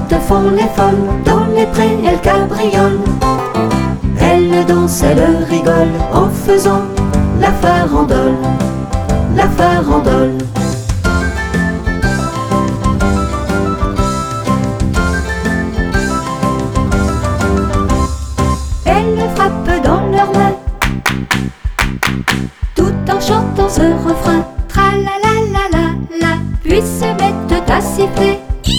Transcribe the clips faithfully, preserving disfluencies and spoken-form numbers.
marmottes font les folles, dans les prés elles cabriolent. Elles dansent, elles rigolent, en faisant la farandole, la farandole. Elles frappent dans leurs mains, tout en chantant ce refrain. Tra-la-la-la-la-la, puis se mettent à siffler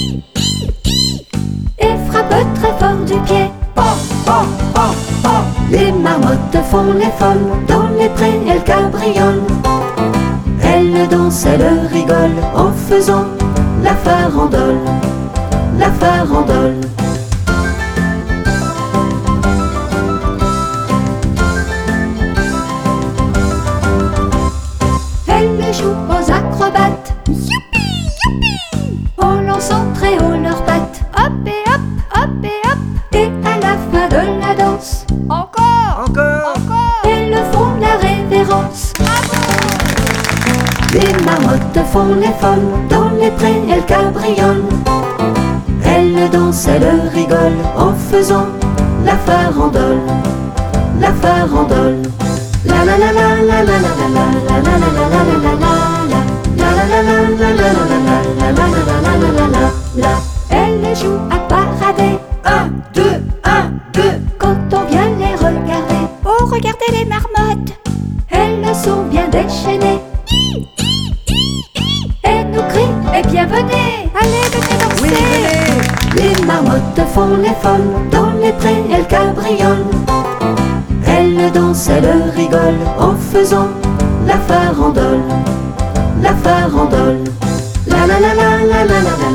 et frappent très fort du pied. Pam, pam, pam, pam. Les marmottes font les folles, dans les prés elles cabriolent. Elles dansent, elles rigolent, en faisant la farandole, la farandole. Elles jouent aux acrobates, youpi, youpi, en lançant très haut leurs pattes. Hop et hop, hop et hop, et à la fin de la danse, encore, Encore, encore, elles font la révérence. Les marmottes font les folles, dans les prés elles cabriolent. Elles dansent, elles rigolent, en faisant la farandole, la farandole. La la la la la la la la la la la la la la la la. Elles jouent à parader, un, deux, un, deux, quand on vient les regarder. Oh, regardez les marmottes, elles sont bien déchaînées. Elles nous crient, eh bien venez, allez venez danser. oui, venez. Les marmottes font les folles, dans les prés elles cabriolent. Elles dansent, elles rigolent, en faisant la farandole, la farandole. La la la la la la la la.